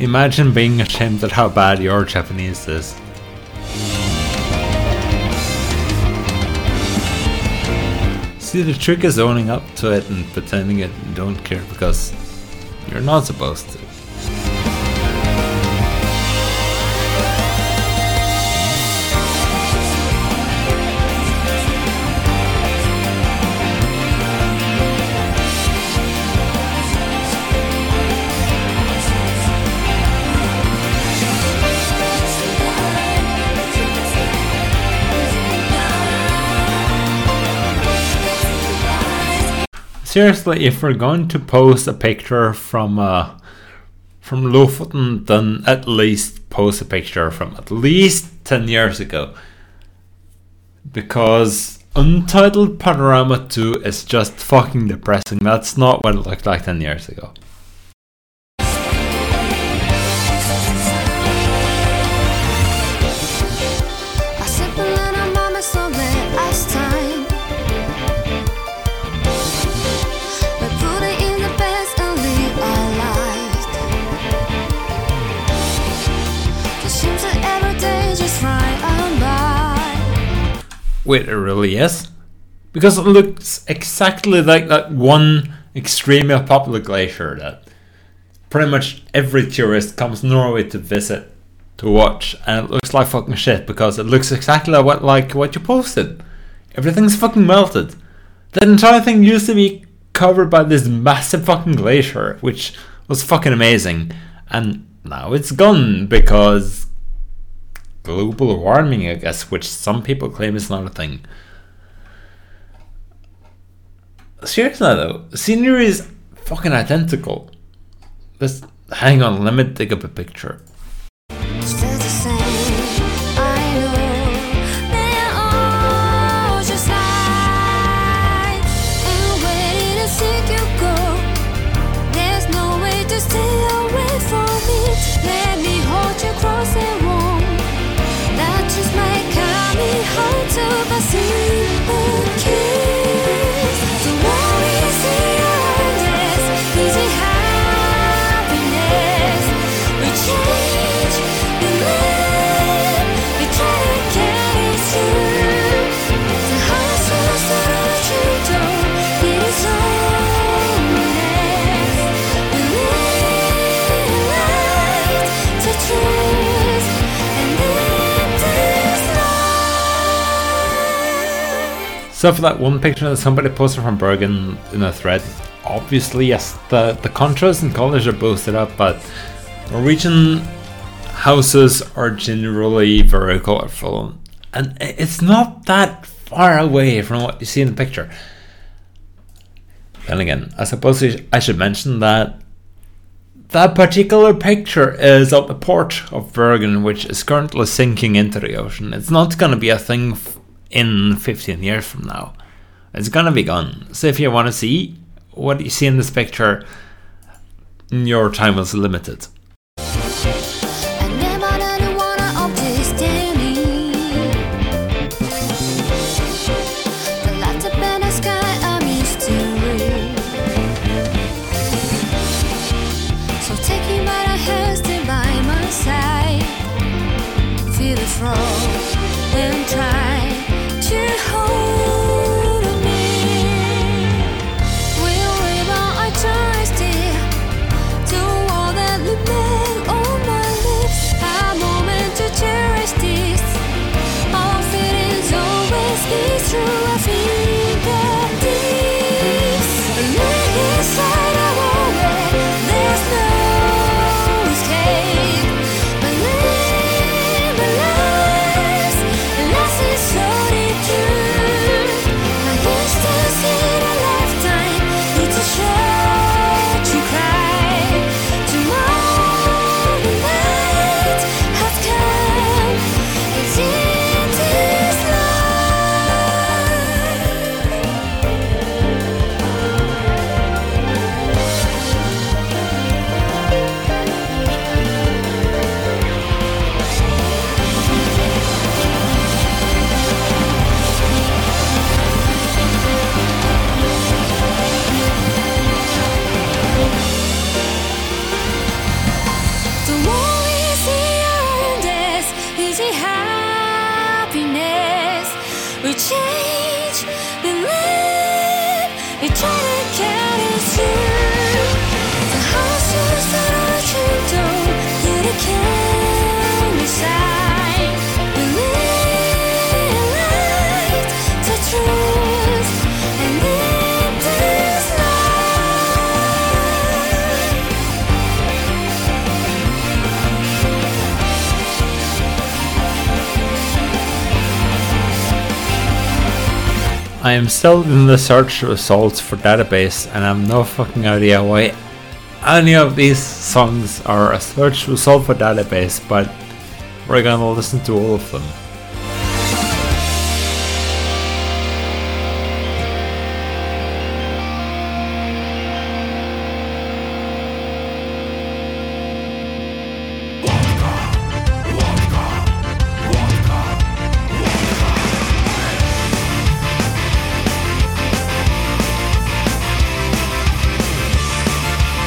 imagine being ashamed at how bad your Japanese is. See, the trick is owning up to it and pretending it you don't care because you're not supposed to. Seriously, if we're going to post a picture from Lofoten, then at least post a picture from at least 10 years ago. Because Untitled Panorama 2 is just fucking depressing. That's not what it looked like 10 years ago. Wait, it really is? Because it looks exactly like that one extremely popular glacier that pretty much every tourist comes to Norway to visit, to watch, and it looks like fucking shit because it looks exactly like what you posted. Everything's fucking melted. The entire thing used to be covered by this massive fucking glacier, which was fucking amazing, and now it's gone because global warming, I guess, which some people claim is not a thing. Seriously though, scenery is fucking identical. Just hang on, let me dig up a picture. So for that one picture that somebody posted from Bergen in a thread, obviously yes, the contrast and colours are boosted up, but Norwegian houses are generally very colourful, and it's not that far away from what you see in the picture. Then again, I suppose I should mention that that particular picture is of the port of Bergen, which is currently sinking into the ocean. It's not going to be a thing in 15 years from now. It's gonna be gone. So if you want to see what you see in this picture, your time is limited. This I am still in the search results for database, and I have no fucking idea why any of these songs are a search result for database, but we're gonna listen to all of them.